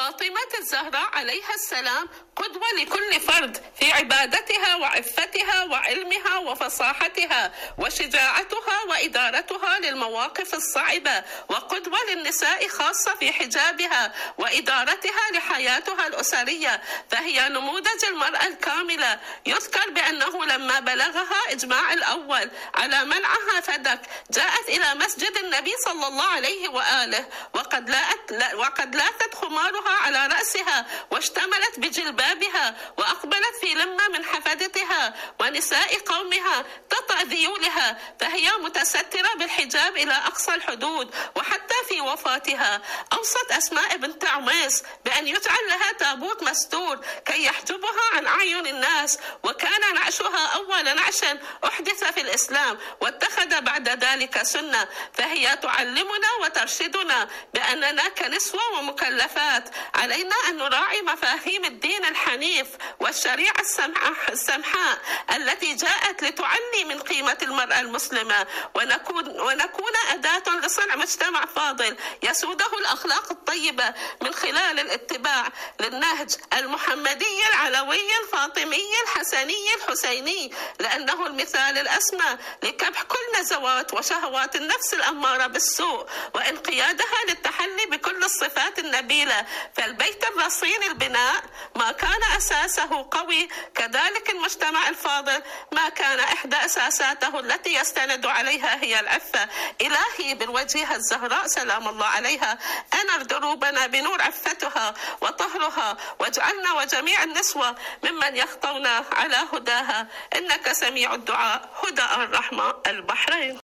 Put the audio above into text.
فاطمة الزهراء عليها السلام قدوة لكل فرد في عبادتها وعفتها وعلمها وفصاحتها وشجاعتها وإدارتها للمواقف الصعبة، وقدوة للنساء خاصة في حجابها وإدارتها لحياتها الأسرية، فهي نموذج المرأة الكاملة. يذكر بأنه لما بلغها إجماع الأول على منعها فدك جاءت إلى مسجد النبي صلى الله عليه وآله وقد لاتت خمارها على رأسها واشتملت بجلبابها وأقبلت في لمة من حفدتها ونساء قومها تطأ ذيولها، فهي متسترة بالحجاب إلى أقصى الحدود. وحتى في وفاتها أوصت أسماء بنت عميس بأن يجعل لها تابوت مستور كي يحجبها عن أعين الناس، وكان نعشها أول نعش أحدث في الإسلام واتخذ بعد ذلك سنة. فهي تعلمنا وترشدنا بأننا كنسوة ومكلفات علينا أن نراعي مفاهيم الدين الحنيف والشريعة السمحاء التي جاءت لتعلي من قيمة المرأة المسلمة، ونكون أداة لصنع مجتمع فاضل يسوده الأخلاق الطيبة من خلال الاتباع للنهج المحمدي العلوي الفاطمي الحسني الحسيني، لأنه المثال الأسمى لكبح كل نزوات وشهوات النفس الأمارة بالسوء وانقيادها للتحلي بكل الصفات النبيلة. فالبيت الرصين البناء ما كان أساسه قوي، كذلك المجتمع الفاضل ما كان إحدى أساساته التي يستند عليها هي العفة. إلهي بالوجهة الزهراء سلام الله عليها أنر دروبنا بنور عفتها وطهرها، واجعلنا وجميع النسوة ممن يخطون على هداها، إنك سميع الدعاء. هدى الرحمة البحرين.